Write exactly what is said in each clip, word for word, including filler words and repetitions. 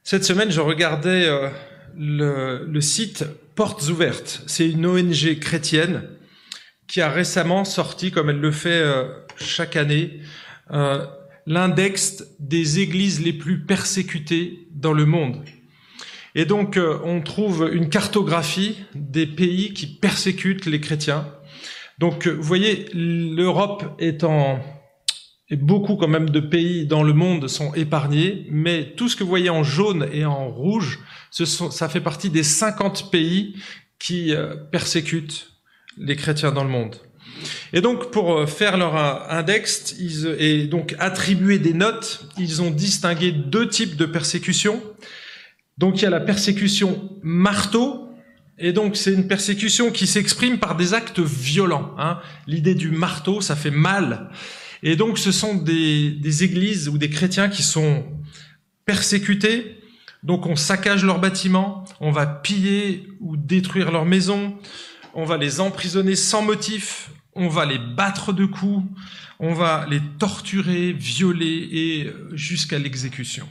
Cette semaine, je regardais euh, le, le site Portes Ouvertes. C'est une O N G chrétienne qui a récemment sorti, comme elle le fait euh, chaque année, euh, l'index des églises les plus persécutées dans le monde. Et donc, euh, on trouve une cartographie des pays qui persécutent les chrétiens. Donc, vous voyez, l'Europe est en... Et beaucoup quand même de pays dans le monde sont épargnés, mais tout ce que vous voyez en jaune et en rouge, ce sont, ça fait partie des cinquante pays qui euh, persécutent les chrétiens dans le monde. Et donc, pour faire leur index ils, et donc attribuer des notes, ils ont distingué deux types de persécution. Donc, il y a la persécution marteau, et donc c'est une persécution qui s'exprime par des actes violents. Hein. L'idée du marteau, ça fait mal. Et donc, ce sont des, des églises ou des chrétiens qui sont persécutés. Donc, on saccage leurs bâtiments, on va piller ou détruire leurs maisons, on va les emprisonner sans motif, on va les battre de coups, on va les torturer, violer et jusqu'à l'exécution.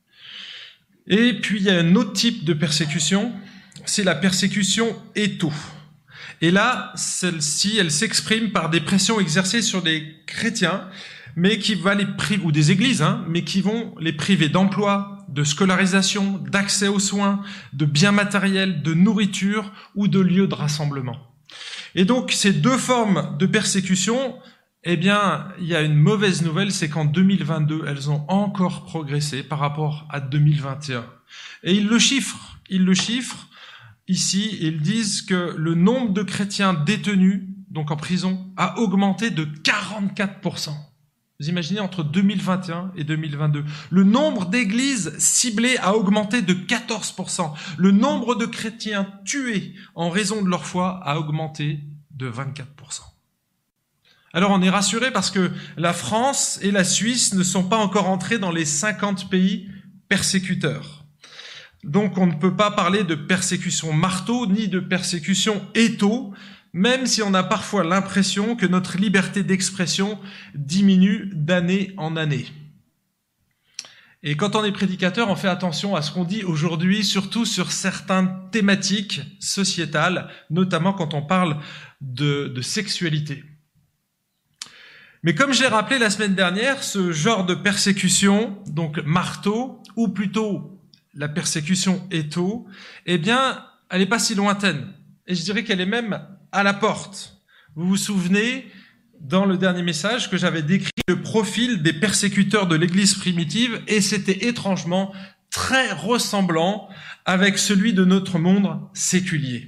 Et puis, il y a un autre type de persécution, c'est la persécution étau. Et là, celle-ci, elle s'exprime par des pressions exercées sur des chrétiens, mais qui va les priver, ou des églises, hein, mais qui vont les priver d'emploi, de scolarisation, d'accès aux soins, de biens matériels, de nourriture ou de lieux de rassemblement. Et donc, ces deux formes de persécution, eh bien, il y a une mauvaise nouvelle, c'est qu'en deux mille vingt-deux, elles ont encore progressé par rapport à deux mille vingt et un. Et ils le chiffrent, ils le chiffrent. Ici, ils disent que le nombre de chrétiens détenus, donc en prison, a augmenté de quarante-quatre pour cent. Vous imaginez, entre deux mille vingt et un et deux mille vingt-deux. Le nombre d'églises ciblées a augmenté de quatorze pour cent. Le nombre de chrétiens tués en raison de leur foi a augmenté de vingt-quatre pour cent. Alors on est rassuré parce que la France et la Suisse ne sont pas encore entrés dans les cinquante pays persécuteurs. Donc, on ne peut pas parler de persécution marteau ni de persécution étau, même si on a parfois l'impression que notre liberté d'expression diminue d'année en année. Et quand on est prédicateur, on fait attention à ce qu'on dit aujourd'hui, surtout sur certaines thématiques sociétales, notamment quand on parle de, de sexualité. Mais comme j'ai rappelé la semaine dernière, ce genre de persécution, donc marteau, ou plutôt la persécution étau, eh bien, elle n'est pas si lointaine. Et je dirais qu'elle est même à la porte. Vous vous souvenez, dans le dernier message, que j'avais décrit le profil des persécuteurs de l'Église primitive, et c'était étrangement très ressemblant avec celui de notre monde séculier.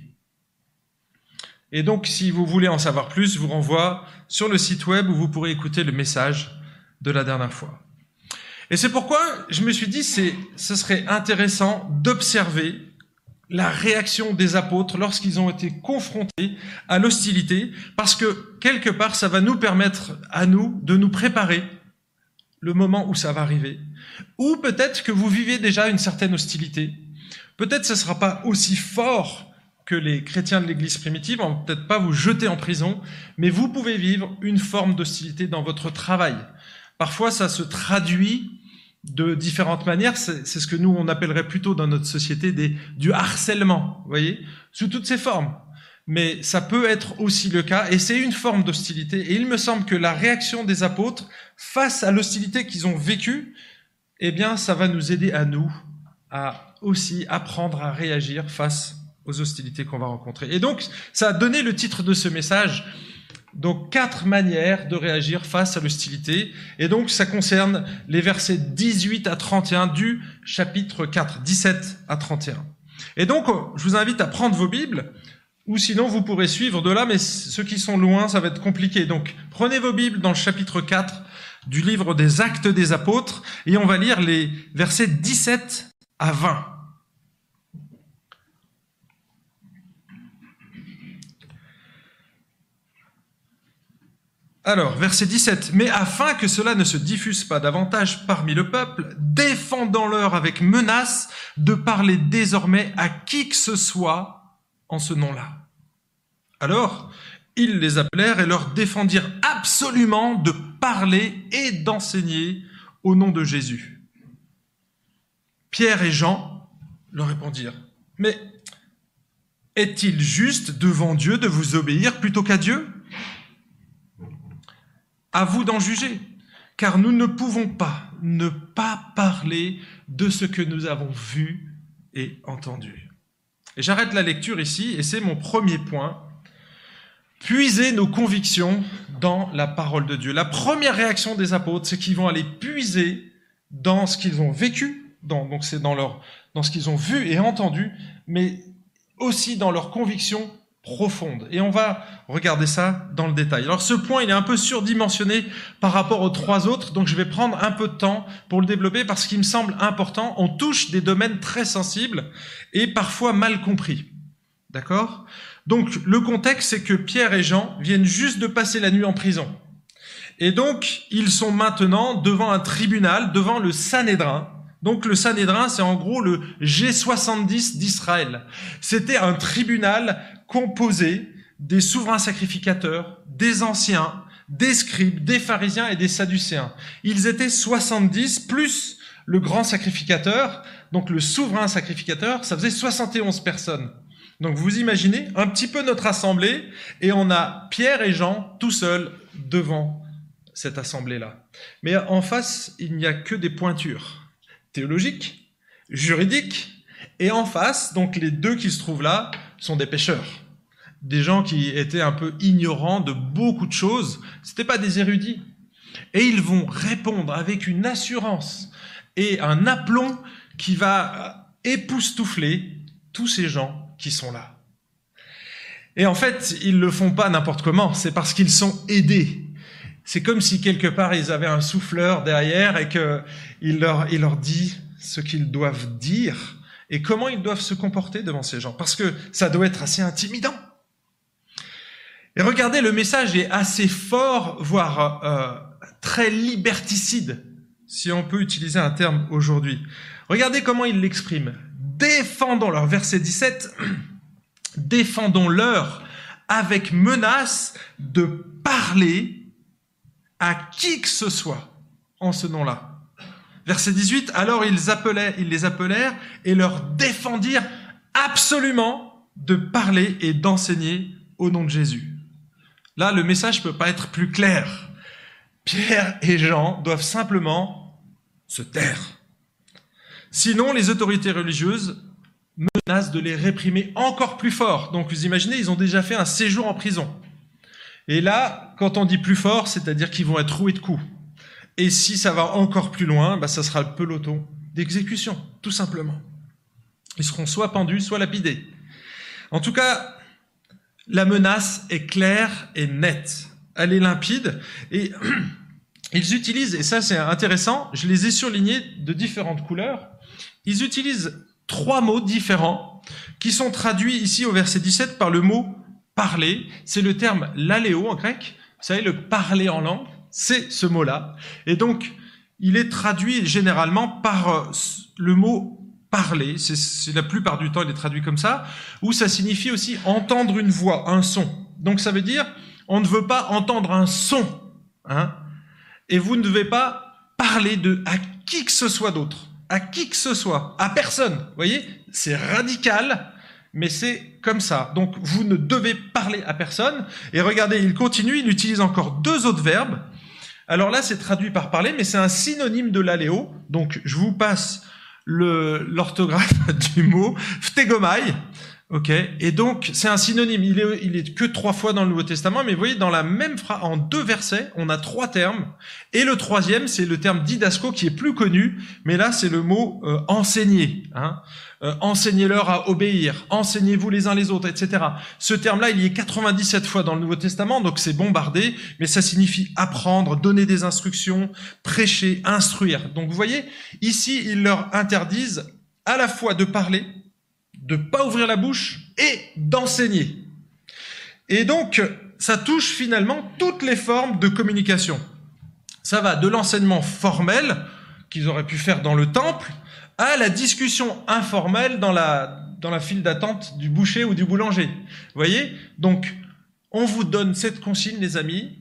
Et donc, si vous voulez en savoir plus, je vous renvoie sur le site web où vous pourrez écouter le message de la dernière fois. Et c'est pourquoi je me suis dit c'est, ce serait intéressant d'observer la réaction des apôtres lorsqu'ils ont été confrontés à l'hostilité, parce que quelque part, ça va nous permettre à nous de nous préparer le moment où ça va arriver. Ou peut-être que vous vivez déjà une certaine hostilité. Peut-être que ce ne sera pas aussi fort que les chrétiens de l'Église primitive, on ne va peut-être pas vous jeter en prison, mais vous pouvez vivre une forme d'hostilité dans votre travail. Parfois, ça se traduit de différentes manières. C'est, c'est ce que nous, on appellerait plutôt dans notre société des, du harcèlement, vous voyez, sous toutes ses formes. Mais ça peut être aussi le cas, et c'est une forme d'hostilité. Et il me semble que la réaction des apôtres face à l'hostilité qu'ils ont vécue, eh bien, ça va nous aider à nous à aussi apprendre à réagir face aux hostilités qu'on va rencontrer. Et donc, ça a donné le titre de ce message. Donc, quatre manières de réagir face à l'hostilité. Et donc, ça concerne les versets dix-huit à trente et un du chapitre quatre, dix-sept à trente et un. Et donc, je vous invite à prendre vos Bibles, ou sinon, vous pourrez suivre de là, mais ceux qui sont loin, ça va être compliqué. Donc, prenez vos Bibles dans le chapitre quatre du livre des Actes des Apôtres, et on va lire les versets dix-sept à vingt. Alors, verset dix-sept. « Mais afin que cela ne se diffuse pas davantage parmi le peuple, défendons-leur avec menace de parler désormais à qui que ce soit en ce nom-là. » Alors, ils les appelèrent et leur défendirent absolument de parler et d'enseigner au nom de Jésus. Pierre et Jean leur répondirent, « Mais est-il juste devant Dieu de vous obéir plutôt qu'à Dieu? À vous d'en juger, car nous ne pouvons pas ne pas parler de ce que nous avons vu et entendu. » Et j'arrête la lecture ici, et c'est mon premier point. Puiser nos convictions dans la parole de Dieu. La première réaction des apôtres, c'est qu'ils vont aller puiser dans ce qu'ils ont vécu, dans, donc c'est dans, leur, dans ce qu'ils ont vu et entendu, mais aussi dans leurs convictions profondes. Et on va regarder ça dans le détail. Alors ce point, il est un peu surdimensionné par rapport aux trois autres, donc je vais prendre un peu de temps pour le développer parce qu'il me semble important. On touche des domaines très sensibles et parfois mal compris. D'accord ? Donc le contexte, c'est que Pierre et Jean viennent juste de passer la nuit en prison. Et donc, ils sont maintenant devant un tribunal, devant le Sanhédrin. Donc le Sanhédrin, c'est en gros le G soixante-dix d'Israël. C'était un tribunal composé des souverains sacrificateurs, des anciens, des scribes, des pharisiens et des sadducéens. Ils étaient soixante-dix plus le grand sacrificateur, donc le souverain sacrificateur, ça faisait soixante et onze personnes. Donc vous imaginez un petit peu notre assemblée et on a Pierre et Jean tout seuls devant cette assemblée-là. Mais en face, il n'y a que des pointures théologiques, juridiques, et en face, donc les deux qui se trouvent là, sont des pécheurs. Des gens qui étaient un peu ignorants de beaucoup de choses. C'était pas des érudits. Et ils vont répondre avec une assurance et un aplomb qui va époustoufler tous ces gens qui sont là. Et en fait, ils le font pas n'importe comment, c'est parce qu'ils sont aidés. C'est comme si quelque part ils avaient un souffleur derrière et qu'il leur, il leur dit ce qu'ils doivent dire et comment ils doivent se comporter devant ces gens. Parce que ça doit être assez intimidant. Et regardez, le message est assez fort, voire euh, très liberticide, si on peut utiliser un terme aujourd'hui. Regardez comment il l'exprime. Défendons-leur, verset dix-sept, défendons-leur avec menace de parler à qui que ce soit en ce nom-là. Verset dix-huit, alors ils, appelaient, ils les appelèrent et leur défendirent absolument de parler et d'enseigner au nom de Jésus. Là, le message ne peut pas être plus clair. Pierre et Jean doivent simplement se taire. Sinon, les autorités religieuses menacent de les réprimer encore plus fort. Donc, vous imaginez, ils ont déjà fait un séjour en prison. Et là, quand on dit plus fort, c'est-à-dire qu'ils vont être roués de coups. Et si ça va encore plus loin, bah, ça sera le peloton d'exécution, tout simplement. Ils seront soit pendus, soit lapidés. En tout cas, la menace est claire et nette. Elle est limpide. Et ils utilisent, et ça c'est intéressant, je les ai surlignés de différentes couleurs, ils utilisent trois mots différents qui sont traduits ici au verset dix-sept par le mot « parler ». C'est le terme « laléo » en grec. Vous savez, le « parler en langue », c'est ce mot-là. Et donc, il est traduit généralement par le mot « parler ». C'est, c'est la plupart du temps, il est traduit comme ça. Ou ça signifie aussi « entendre une voix », un son. Donc ça veut dire, on ne veut pas entendre un son. Hein, et vous ne devez pas parler de à qui que ce soit d'autre. À qui que ce soit, à personne. Vous voyez, c'est radical, mais c'est comme ça. Donc, vous ne devez parler à personne. Et regardez, il continue, il utilise encore deux autres verbes. Alors là, c'est traduit par parler, mais c'est un synonyme de l'aléo. Donc, je vous passe le, l'orthographe du mot phtegomai. Ok. Et donc, c'est un synonyme. Il est, il est que trois fois dans le Nouveau Testament, mais vous voyez, dans la même phrase, en deux versets, on a trois termes. Et le troisième, c'est le terme didasco qui est plus connu, mais là, c'est le mot euh, enseigner. Hein. Euh, enseignez-leur à obéir. Enseignez-vous les uns les autres, et cetera. Ce terme-là, il y est quatre-vingt-dix-sept fois dans le Nouveau Testament, donc c'est bombardé, mais ça signifie apprendre, donner des instructions, prêcher, instruire. Donc, vous voyez, ici, ils leur interdisent à la fois de parler, de pas ouvrir la bouche et d'enseigner. Et donc, ça touche finalement toutes les formes de communication. Ça va de l'enseignement formel, qu'ils auraient pu faire dans le temple, à la discussion informelle dans la, dans la file d'attente du boucher ou du boulanger. Vous voyez ? Donc, on vous donne cette consigne, les amis.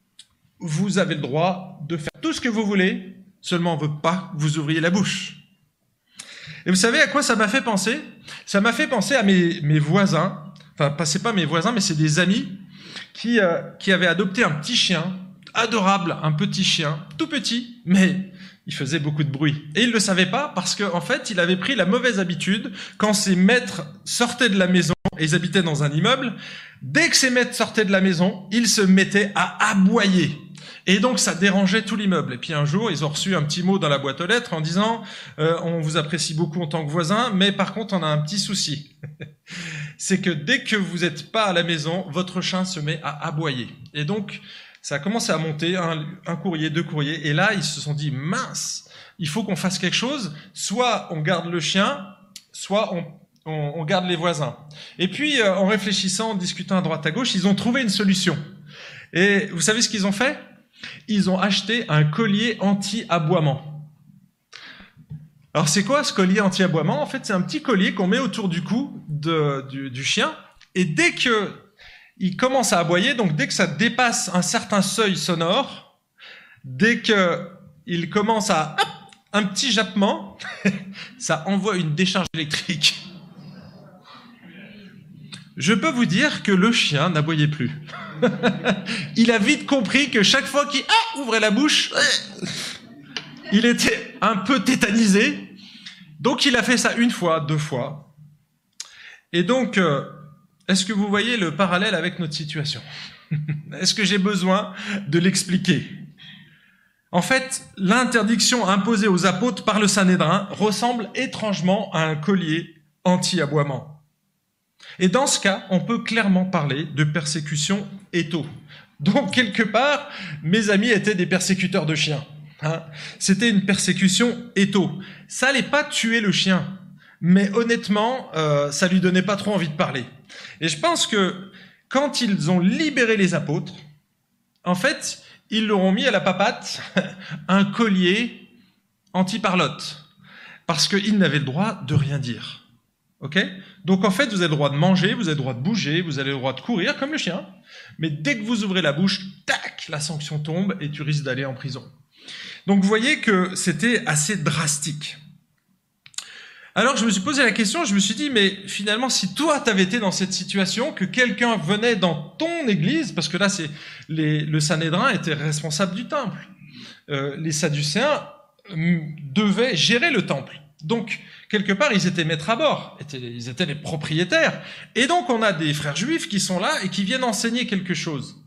Vous avez le droit de faire tout ce que vous voulez, seulement on ne veut pas que vous ouvriez la bouche. Et vous savez à quoi ça m'a fait penser? Ça m'a fait penser à mes, mes voisins, enfin, pas, c'est pas mes voisins, mais c'est des amis qui, euh, qui avaient adopté un petit chien, adorable, un petit chien, tout petit, mais il faisait beaucoup de bruit. Et il ne le savait pas parce qu'en en fait, il avait pris la mauvaise habitude, quand ses maîtres sortaient de la maison, et ils habitaient dans un immeuble, dès que ses maîtres sortaient de la maison, il se mettait à aboyer. Et donc, ça dérangeait tout l'immeuble. Et puis un jour, ils ont reçu un petit mot dans la boîte aux lettres en disant euh, « On vous apprécie beaucoup en tant que voisin, mais par contre, on a un petit souci. » C'est que dès que vous n'êtes pas à la maison, votre chien se met à aboyer. Et donc, ça a commencé à monter, un, un courrier, deux courriers. Et là, ils se sont dit « Mince, il faut qu'on fasse quelque chose. Soit on garde le chien, soit on, on, on garde les voisins. » Et puis, euh, en réfléchissant, en discutant à droite à gauche, ils ont trouvé une solution. Et vous savez ce qu'ils ont fait? Ils ont acheté un collier anti-aboiement. Alors c'est quoi ce collier anti-aboiement? En fait, c'est un petit collier qu'on met autour du cou de, du, du chien, et dès que il commence à aboyer, donc dès que ça dépasse un certain seuil sonore, dès que il commence à hop, un petit jappement, ça envoie une décharge électrique. Je peux vous dire que le chien n'aboyait plus. Il a vite compris que chaque fois qu'il ah, ouvrait la bouche, il était un peu tétanisé. Donc il a fait ça une fois, deux fois. Et donc, euh, est-ce que vous voyez le parallèle avec notre situation? Est-ce que j'ai besoin de l'expliquer? En fait, l'interdiction imposée aux apôtres par le Sanhédrin ressemble étrangement à un collier anti-aboiement. Et dans ce cas, on peut clairement parler de persécution étho. Donc, quelque part, mes amis étaient des persécuteurs de chiens. Hein. C'était une persécution étho. Ça n'allait pas tuer le chien, mais honnêtement, euh, ça lui donnait pas trop envie de parler. Et je pense que quand ils ont libéré les apôtres, en fait, ils leur ont mis à la papate un collier anti-parlotte, parce qu'ils n'avaient le droit de rien dire. Ok? Donc en fait, vous avez le droit de manger, vous avez le droit de bouger, vous avez le droit de courir comme le chien, mais dès que vous ouvrez la bouche, tac, la sanction tombe et tu risques d'aller en prison. Donc vous voyez que c'était assez drastique. Alors je me suis posé la question, je me suis dit, mais finalement, si toi t'avais été dans cette situation, que quelqu'un venait dans ton église, parce que là, c'est les, le Sanhédrin était responsable du temple, euh, les Sadducéens euh, devaient gérer le temple. Donc, quelque part, ils étaient maîtres à bord, ils étaient les propriétaires. Et donc, on a des frères juifs qui sont là et qui viennent enseigner quelque chose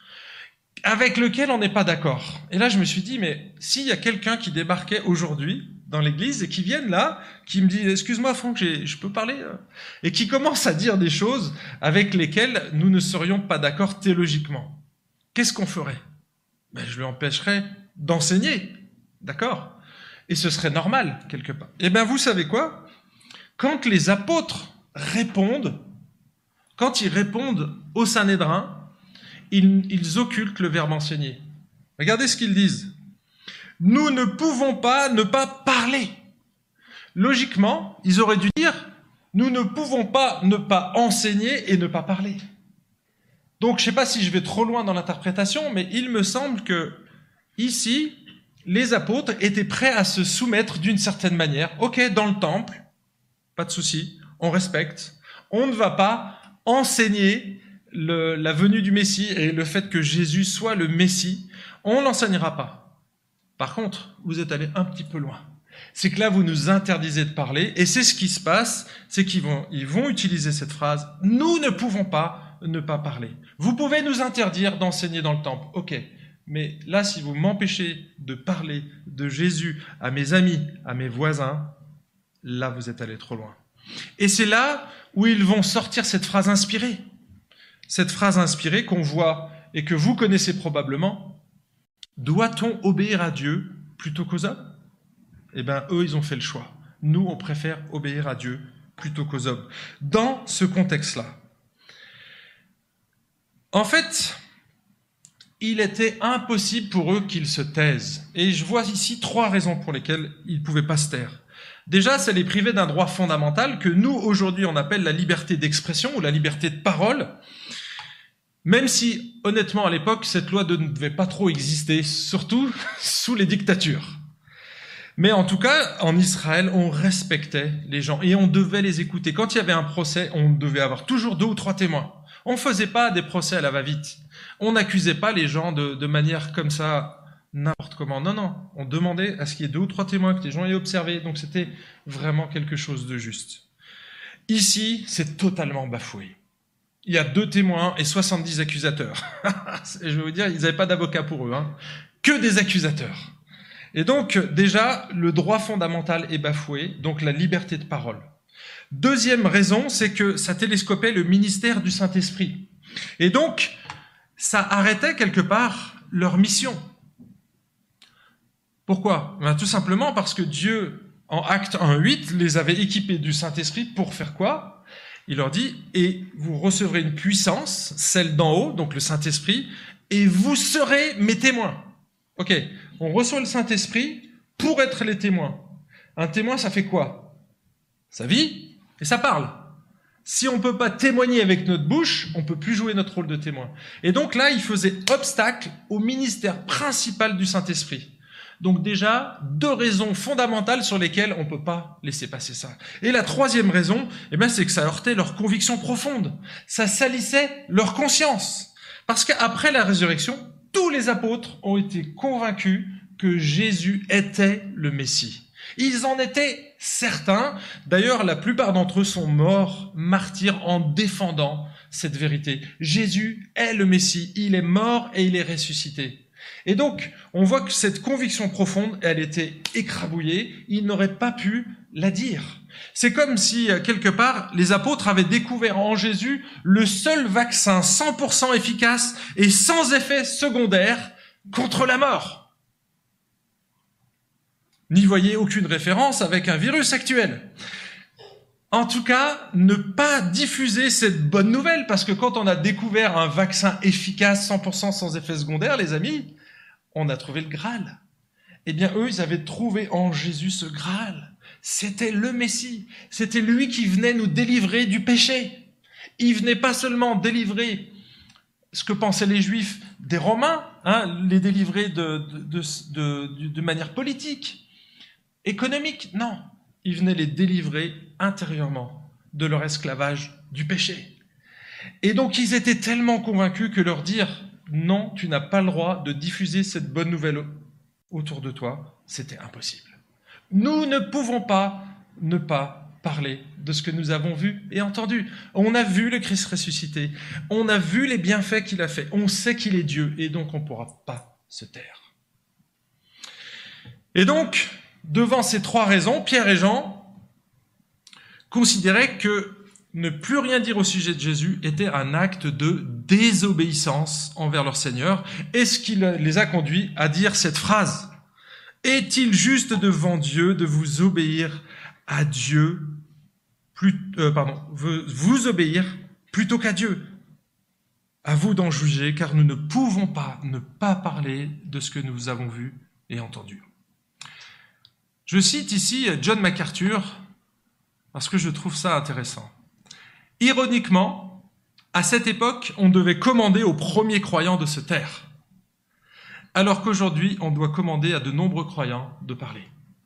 avec lequel on n'est pas d'accord. Et là, je me suis dit, mais s'il y a quelqu'un qui débarquait aujourd'hui dans l'église et qui vienne là, qui me dit, excuse-moi Franck, j'ai, je peux parler, et qui commence à dire des choses avec lesquelles nous ne serions pas d'accord théologiquement, qu'est-ce qu'on ferait? Ben, je lui empêcherais d'enseigner, d'accord? Et ce serait normal, quelque part. Eh bien, vous savez quoi? Quand les apôtres répondent, quand ils répondent au Sanhédrin, ils, ils occultent le verbe enseigner. Regardez ce qu'ils disent. Nous ne pouvons pas ne pas parler. Logiquement, ils auraient dû dire, nous ne pouvons pas ne pas enseigner et ne pas parler. Donc, je ne sais pas si je vais trop loin dans l'interprétation, mais il me semble que, ici, les apôtres étaient prêts à se soumettre d'une certaine manière. Ok, dans le temple, pas de souci, on respecte. On ne va pas enseigner le, la venue du Messie et le fait que Jésus soit le Messie. On n'enseignera pas. Par contre, vous êtes allés un petit peu loin. C'est que là, vous nous interdisez de parler, et c'est ce qui se passe, c'est qu'ils vont, ils vont utiliser cette phrase. Nous ne pouvons pas ne pas parler. Vous pouvez nous interdire d'enseigner dans le temple. Ok. Mais là, si vous m'empêchez de parler de Jésus à mes amis, à mes voisins, là, vous êtes allé trop loin. Et c'est là où ils vont sortir cette phrase inspirée. Cette phrase inspirée qu'on voit et que vous connaissez probablement. Doit-on obéir à Dieu plutôt qu'aux hommes? Eh bien, eux, ils ont fait le choix. Nous, on préfère obéir à Dieu plutôt qu'aux hommes. Dans ce contexte-là. En fait, il était impossible pour eux qu'ils se taisent. Et je vois ici trois raisons pour lesquelles ils ne pouvaient pas se taire. Déjà, ça les privait d'un droit fondamental que nous, aujourd'hui, on appelle la liberté d'expression ou la liberté de parole. Même si, honnêtement, à l'époque, cette loi ne devait pas trop exister, surtout sous les dictatures. Mais en tout cas, en Israël, on respectait les gens et on devait les écouter. Quand il y avait un procès, on devait avoir toujours deux ou trois témoins. On ne faisait pas des procès à la va-vite. On n'accusait pas les gens de, de manière comme ça, n'importe comment. Non, non. On demandait à ce qu'il y ait deux ou trois témoins, que les gens aient observé. Donc c'était vraiment quelque chose de juste. Ici, c'est totalement bafoué. Il y a deux témoins et soixante-dix accusateurs. Je vais vous dire, ils n'avaient pas d'avocat pour eux, hein. Que des accusateurs. Et donc, déjà, le droit fondamental est bafoué, donc la liberté de parole. Deuxième raison, c'est que ça télescopait le ministère du Saint-Esprit. Et donc, ça arrêtait quelque part leur mission. Pourquoi ? Ben, tout simplement parce que Dieu, en Actes un huit, les avait équipés du Saint-Esprit pour faire quoi ? Il leur dit, et vous recevrez une puissance, celle d'en haut, donc le Saint-Esprit, et vous serez mes témoins. Ok, on reçoit le Saint-Esprit pour être les témoins. Un témoin, ça fait quoi ? Ça vit et ça parle. Si on ne peut pas témoigner avec notre bouche, on ne peut plus jouer notre rôle de témoin. Et donc là, il faisait obstacle au ministère principal du Saint-Esprit. Donc déjà, deux raisons fondamentales sur lesquelles on ne peut pas laisser passer ça. Et la troisième raison, eh bien, c'est que ça heurtait leurs convictions profondes. Ça salissait leur conscience. Parce qu'après la résurrection, tous les apôtres ont été convaincus que Jésus était le Messie. Ils en étaient certains. D'ailleurs, la plupart d'entre eux sont morts, martyrs, en défendant cette vérité. Jésus est le Messie. Il est mort et il est ressuscité. Et donc, on voit que cette conviction profonde, elle était écrabouillée. Ils n'auraient pas pu la dire. C'est comme si, quelque part, les apôtres avaient découvert en Jésus le seul vaccin cent pour cent efficace et sans effet secondaire contre la mort. N'y voyez aucune référence avec un virus actuel. En tout cas, ne pas diffuser cette bonne nouvelle, parce que quand on a découvert un vaccin efficace cent pour cent sans effet secondaire, les amis, on a trouvé le Graal. Eh bien, eux, ils avaient trouvé en Jésus ce Graal. C'était le Messie. C'était lui qui venait nous délivrer du péché. Il venait pas seulement délivrer ce que pensaient les Juifs des Romains, hein, les délivrer de, de, de, de, de manière politique, économique. Non, il venait les délivrer intérieurement de leur esclavage du péché. Et donc, ils étaient tellement convaincus que leur dire « Non, tu n'as pas le droit de diffuser cette bonne nouvelle autour de toi », c'était impossible. Nous ne pouvons pas ne pas parler de ce que nous avons vu et entendu. On a vu le Christ ressuscité, on a vu les bienfaits qu'il a fait, on sait qu'il est Dieu, et donc on ne pourra pas se taire. Et donc, devant ces trois raisons, Pierre et Jean considéraient que ne plus rien dire au sujet de Jésus était un acte de désobéissance envers leur Seigneur, et ce qui les a conduits à dire cette phrase. Est-il juste devant Dieu de vous obéir à Dieu, plus, euh, pardon, vous obéir plutôt qu'à Dieu? À vous d'en juger, car nous ne pouvons pas ne pas parler de ce que nous avons vu et entendu. Je cite ici John MacArthur parce que je trouve ça intéressant. Ironiquement, à cette époque, on devait commander aux premiers croyants de se taire, alors qu'aujourd'hui, on doit commander à de nombreux croyants de parler.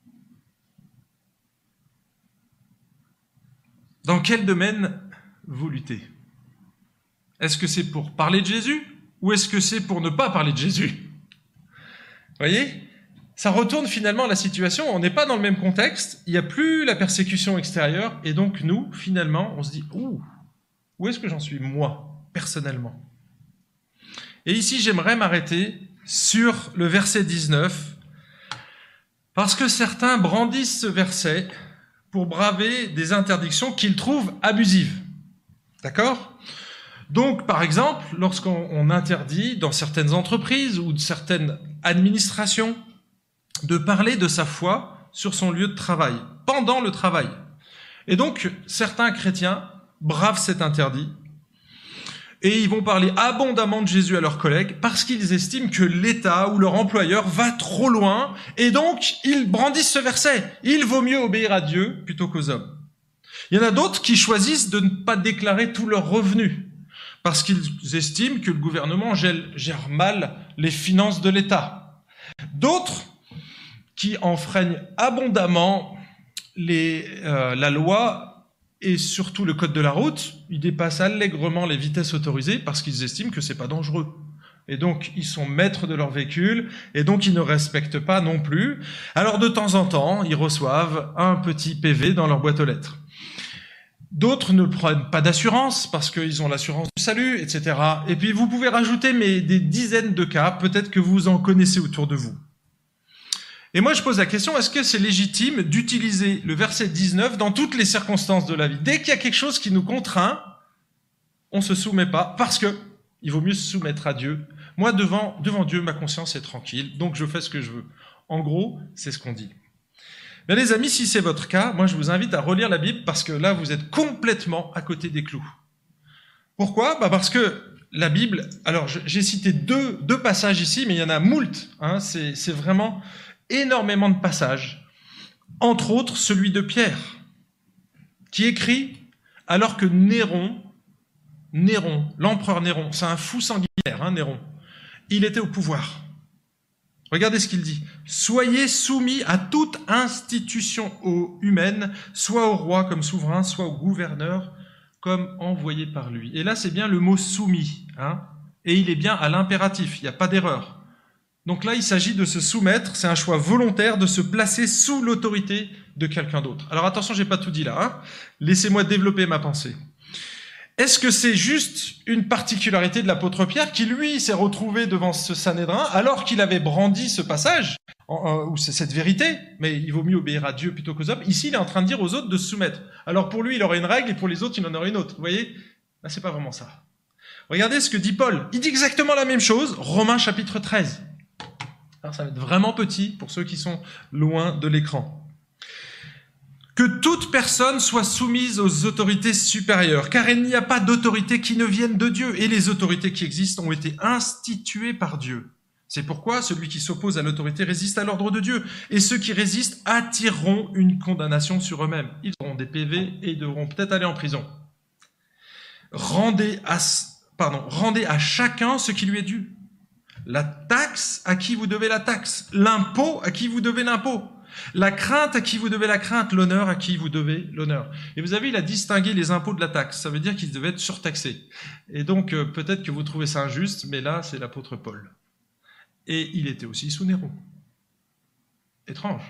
Dans quel domaine vous luttez? Est-ce que c'est pour parler de Jésus ou est-ce que c'est pour ne pas parler de Jésus? Vous voyez? Ça retourne finalement la situation, on n'est pas dans le même contexte, il n'y a plus la persécution extérieure, et donc nous, finalement, on se dit « Ouh, où est-ce que j'en suis, moi, personnellement ?» Et ici, j'aimerais m'arrêter sur le verset dix-neuf, parce que certains brandissent ce verset pour braver des interdictions qu'ils trouvent abusives. D'accord ? Donc, par exemple, lorsqu'on interdit dans certaines entreprises ou de certaines administrations de parler de sa foi sur son lieu de travail, pendant le travail. Et donc, certains chrétiens bravent cet interdit et ils vont parler abondamment de Jésus à leurs collègues parce qu'ils estiment que l'État ou leur employeur va trop loin et donc ils brandissent ce verset. Il vaut mieux obéir à Dieu plutôt qu'aux hommes. Il y en a d'autres qui choisissent de ne pas déclarer tous leurs revenus parce qu'ils estiment que le gouvernement gère mal les finances de l'État. D'autres qui enfreignent abondamment les, euh, la loi et surtout le code de la route. Ils dépassent allègrement les vitesses autorisées parce qu'ils estiment que c'est pas dangereux. Et donc, ils sont maîtres de leur véhicule, et donc ils ne respectent pas non plus. Alors, de temps en temps, ils reçoivent un petit P V dans leur boîte aux lettres. D'autres ne prennent pas d'assurance, parce qu'ils ont l'assurance du salut, et cetera. Et puis, vous pouvez rajouter mais, des dizaines de cas, peut-être que vous en connaissez autour de vous. Et moi, je pose la question, est-ce que c'est légitime d'utiliser le verset dix-neuf dans toutes les circonstances de la vie? Dès qu'il y a quelque chose qui nous contraint, on ne se soumet pas, parce que il vaut mieux se soumettre à Dieu. Moi, devant, devant Dieu, ma conscience est tranquille, donc je fais ce que je veux. En gros, c'est ce qu'on dit. Mais les amis, si c'est votre cas, moi je vous invite à relire la Bible parce que là, vous êtes complètement à côté des clous. Pourquoi? Bah parce que la Bible, alors j'ai cité deux, deux passages ici, mais il y en a moult. Hein, c'est, c'est vraiment énormément de passages. Entre autres, celui de Pierre, qui écrit alors que Néron, Néron, l'empereur Néron, c'est un fou sanguinaire, hein, Néron, il était au pouvoir. Regardez ce qu'il dit. « Soyez soumis à toute institution humaine, soit au roi comme souverain, soit au gouverneur comme envoyé par lui. » Et là, c'est bien le mot « soumis hein ». Et il est bien à l'impératif, il n'y a pas d'erreur. Donc là, il s'agit de se soumettre, c'est un choix volontaire de se placer sous l'autorité de quelqu'un d'autre. Alors attention, j'ai pas tout dit là. Hein. Laissez-moi développer ma pensée. Est-ce que c'est juste une particularité de l'apôtre Pierre qui, lui, s'est retrouvé devant ce Sanhédrin alors qu'il avait brandi ce passage, ou cette vérité, mais il vaut mieux obéir à Dieu plutôt qu'aux hommes. Ici, il est en train de dire aux autres de se soumettre. Alors pour lui, il aurait une règle et pour les autres, il en aurait une autre. Vous voyez? Ben, c'est pas vraiment ça. Regardez ce que dit Paul. Il dit exactement la même chose, Romains chapitre treize. Alors ça va être vraiment petit pour ceux qui sont loin de l'écran. Que toute personne soit soumise aux autorités supérieures, car il n'y a pas d'autorité qui ne vienne de Dieu, et les autorités qui existent ont été instituées par Dieu. C'est pourquoi celui qui s'oppose à l'autorité résiste à l'ordre de Dieu, et ceux qui résistent attireront une condamnation sur eux-mêmes. Ils auront des P V et ils devront peut-être aller en prison. Rendez à, pardon, rendez à chacun ce qui lui est dû. La taxe à qui vous devez la taxe, l'impôt à qui vous devez l'impôt. La crainte à qui vous devez la crainte, l'honneur à qui vous devez l'honneur. Et vous avez, il a distingué les impôts de la taxe. Ça veut dire qu'ils devaient être surtaxés. Et donc, euh, peut-être que vous trouvez ça injuste, mais là, c'est l'apôtre Paul. Et il était aussi sous Néron. Étrange.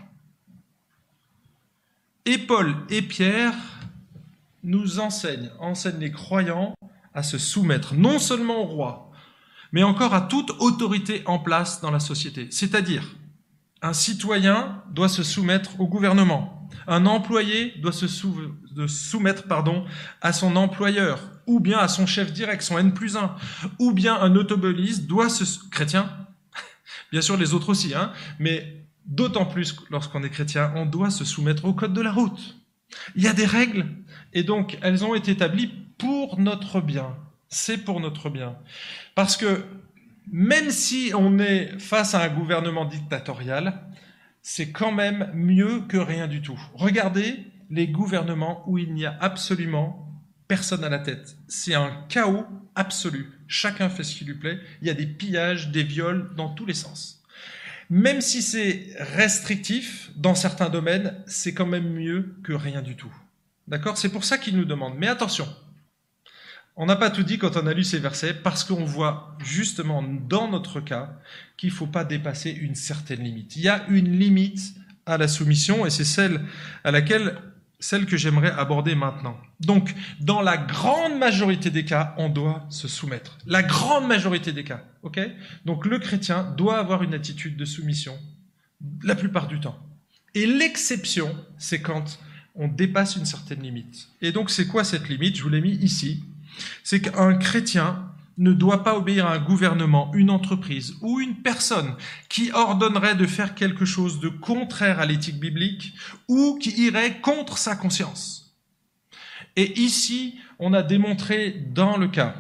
Et Paul et Pierre nous enseignent, enseignent les croyants à se soumettre non seulement au roi, mais encore à toute autorité en place dans la société. C'est-à-dire, un citoyen doit se soumettre au gouvernement. Un employé doit se sou- de soumettre pardon, à son employeur, ou bien à son chef direct, son N plus un, ou bien un automobiliste doit se... Chrétien, bien sûr les autres aussi, hein, mais d'autant plus lorsqu'on est chrétien, on doit se soumettre au code de la route. Il y a des règles, et donc elles ont été établies pour notre bien. C'est pour notre bien. Parce que même si on est face à un gouvernement dictatorial, c'est quand même mieux que rien du tout. Regardez les gouvernements où il n'y a absolument personne à la tête. C'est un chaos absolu. Chacun fait ce qui lui plaît. Il y a des pillages, des viols dans tous les sens. Même si c'est restrictif dans certains domaines, c'est quand même mieux que rien du tout. D'accord ? C'est pour ça qu'il nous demande. Mais attention, on n'a pas tout dit quand on a lu ces versets, parce qu'on voit justement dans notre cas qu'il ne faut pas dépasser une certaine limite. Il y a une limite à la soumission, et c'est celle à laquelle, celle que j'aimerais aborder maintenant. Donc, dans la grande majorité des cas, on doit se soumettre. La grande majorité des cas, ok ? Donc, le chrétien doit avoir une attitude de soumission la plupart du temps. Et l'exception, c'est quand on dépasse une certaine limite. Et donc, c'est quoi cette limite ? Je vous l'ai mis ici. C'est qu'un chrétien ne doit pas obéir à un gouvernement, une entreprise ou une personne qui ordonnerait de faire quelque chose de contraire à l'éthique biblique ou qui irait contre sa conscience. Et ici, on a démontré dans le cas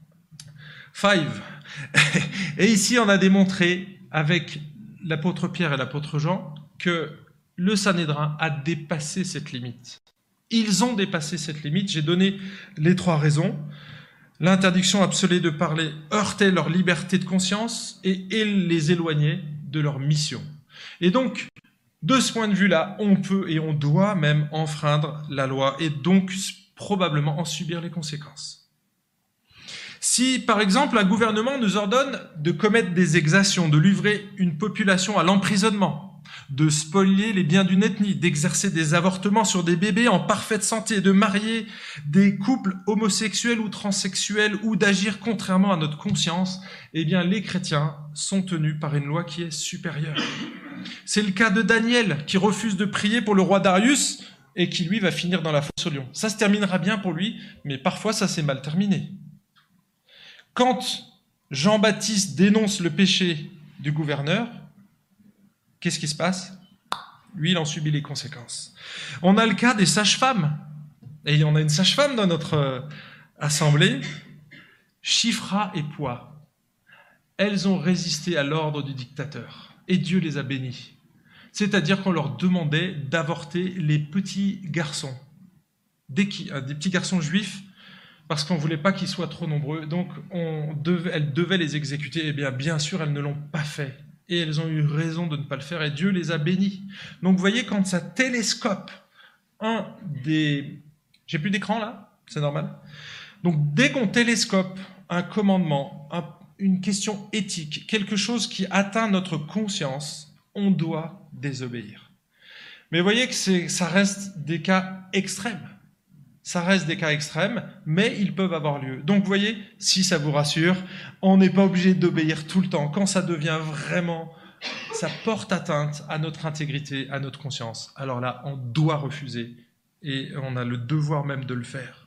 Five, et ici on a démontré avec l'apôtre Pierre et l'apôtre Jean que le Sanhédrin a dépassé cette limite. Ils ont dépassé cette limite. J'ai donné les trois raisons. L'interdiction absolue de parler heurtait leur liberté de conscience et les éloignait de leur mission. Et donc, De ce point de vue-là, on peut et on doit même enfreindre la loi et donc probablement en subir les conséquences. Si, par exemple, un gouvernement nous ordonne de commettre des exactions, de livrer une population à l'emprisonnement, de spolier les biens d'une ethnie, d'exercer des avortements sur des bébés en parfaite santé, de marier des couples homosexuels ou transsexuels ou d'agir contrairement à notre conscience, eh bien, les chrétiens sont tenus par une loi qui est supérieure. C'est le cas de Daniel, qui refuse de prier pour le roi Darius et qui, lui, va finir dans la fosse aux lions. Ça se terminera bien pour lui, mais parfois, ça s'est mal terminé. Quand Jean-Baptiste dénonce le péché du gouverneur, qu'est-ce qui se passe? Lui, il en subit les conséquences. On a le cas des sages-femmes. Et il y en a une sage-femme dans notre euh, assemblée. Shifra et Poix. Elles ont résisté à l'ordre du dictateur. Et Dieu les a bénies. C'est-à-dire qu'on leur demandait d'avorter les petits garçons. Des, qui, euh, des petits garçons juifs, parce qu'on ne voulait pas qu'ils soient trop nombreux. Donc, on devait, elles devaient les exécuter. Eh bien, bien sûr, elles ne l'ont pas fait. Et elles ont eu raison de ne pas le faire, et Dieu les a bénies. Donc vous voyez, quand ça télescope un des... J'ai plus d'écran là? C'est normal? Donc dès qu'on télescope un commandement, un... une question éthique, quelque chose qui atteint notre conscience, on doit désobéir. Mais vous voyez que c'est... ça reste des cas extrêmes. Ça reste des cas extrêmes, mais ils peuvent avoir lieu. Donc, vous voyez, si ça vous rassure, on n'est pas obligé d'obéir tout le temps. Quand ça devient vraiment, ça porte atteinte à notre intégrité, à notre conscience, alors là, on doit refuser et on a le devoir même de le faire.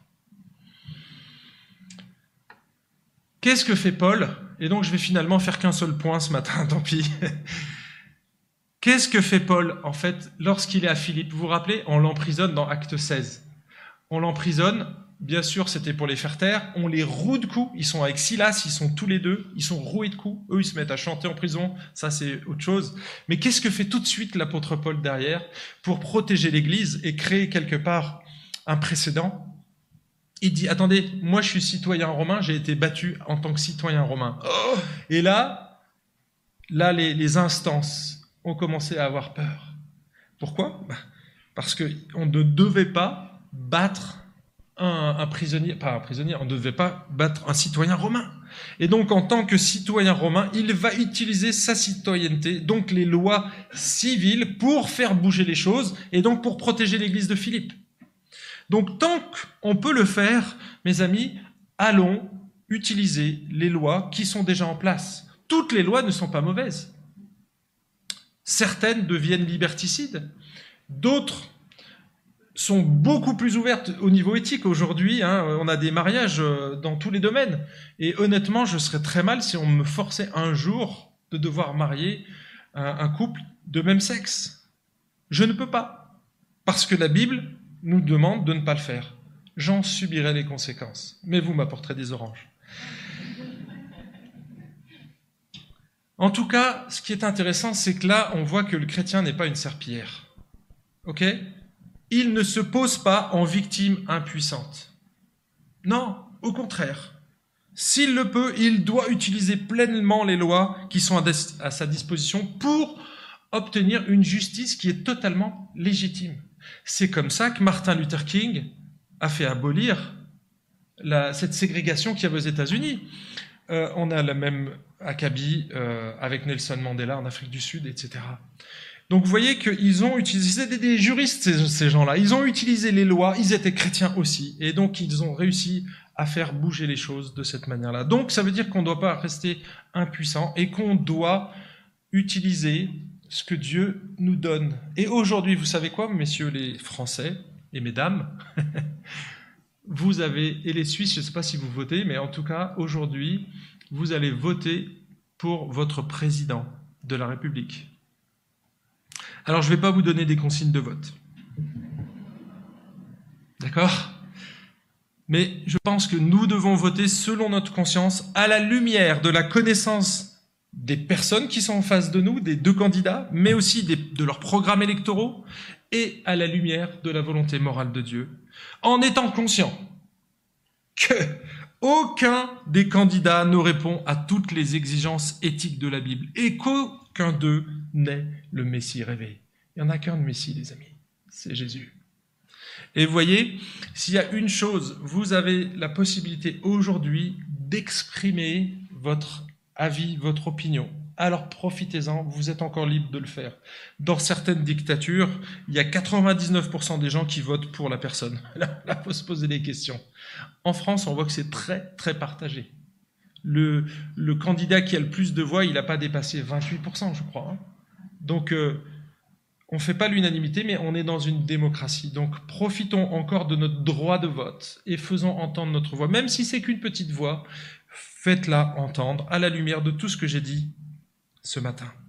Qu'est-ce que fait Paul? Et donc, je vais finalement faire qu'un seul point ce matin, tant pis. Qu'est-ce que fait Paul, en fait, lorsqu'il est à Philippe? Vous vous rappelez, on l'emprisonne dans Acte seize. On l'emprisonne, bien sûr, c'était pour les faire taire. On les roue de coups. Ils sont avec Silas, ils sont tous les deux. Ils sont roués de coups. Eux, ils se mettent à chanter en prison. Ça, c'est autre chose. Mais qu'est-ce que fait tout de suite l'apôtre Paul derrière pour protéger l'Église et créer quelque part un précédent? Il dit, attendez, moi, je suis citoyen romain. J'ai été battu en tant que citoyen romain. Oh, et là, là, les, les instances ont commencé à avoir peur. Pourquoi? Parce qu'on ne devait pas battre un, un prisonnier, pas un prisonnier, on ne devait pas battre un citoyen romain. Et donc, en tant que citoyen romain, il va utiliser sa citoyenneté, donc les lois civiles, pour faire bouger les choses, et donc pour protéger l'église de Philippe. Donc, tant qu'on peut le faire, mes amis, allons utiliser les lois qui sont déjà en place. Toutes les lois ne sont pas mauvaises. Certaines deviennent liberticides, d'autres sont beaucoup plus ouvertes au niveau éthique. Aujourd'hui, hein, on a des mariages dans tous les domaines. Et honnêtement, je serais très mal si on me forçait un jour de devoir marier un, un couple de même sexe. Je ne peux pas. Parce que la Bible nous demande de ne pas le faire. J'en subirai les conséquences. Mais vous m'apporterez des oranges. En tout cas, ce qui est intéressant, c'est que là, on voit que le chrétien n'est pas une serpillière. Ok ? Il ne se pose pas en victime impuissante. Non, au contraire. S'il le peut, il doit utiliser pleinement les lois qui sont à sa disposition pour obtenir une justice qui est totalement légitime. C'est comme ça que Martin Luther King a fait abolir la, cette ségrégation qu'il y avait aux États-Unis. Euh, on a la même acabit euh, avec Nelson Mandela en Afrique du Sud, et cetera. Donc vous voyez qu'ils ont utilisé des, des juristes, ces, ces gens-là. Ils ont utilisé les lois, ils étaient chrétiens aussi. Et donc ils ont réussi à faire bouger les choses de cette manière-là. Donc ça veut dire qu'on ne doit pas rester impuissant et qu'on doit utiliser ce que Dieu nous donne. Et aujourd'hui, vous savez quoi, messieurs les Français et mesdames, vous avez, et les Suisses, je ne sais pas si vous votez, mais en tout cas, aujourd'hui, vous allez voter pour votre président de la République. Alors, je ne vais pas vous donner des consignes de vote. D'accord ? Mais je pense que nous devons voter selon notre conscience, à la lumière de la connaissance des personnes qui sont en face de nous, des deux candidats, mais aussi des, de leurs programmes électoraux, et à la lumière de la volonté morale de Dieu, en étant conscient que aucun des candidats ne répond à toutes les exigences éthiques de la Bible, et qu'aucun d'eux n'est le Messie rêvé. Il n'y en a qu'un de Messie, les amis. C'est Jésus. Et vous voyez, s'il y a une chose, vous avez la possibilité aujourd'hui d'exprimer votre avis, votre opinion. Alors profitez-en, vous êtes encore libre de le faire. Dans certaines dictatures, il y a quatre-vingt-dix-neuf pour cent des gens qui votent pour la personne. Là, il faut se poser des questions. En France, on voit que c'est très, très partagé. Le, le candidat qui a le plus de voix, il n'a pas dépassé vingt-huit pour cent, je crois. Hein. Donc, euh, on ne fait pas l'unanimité, mais on est dans une démocratie. Donc, profitons encore de notre droit de vote et faisons entendre notre voix. Même si c'est qu'une petite voix, faites-la entendre à la lumière de tout ce que j'ai dit ce matin.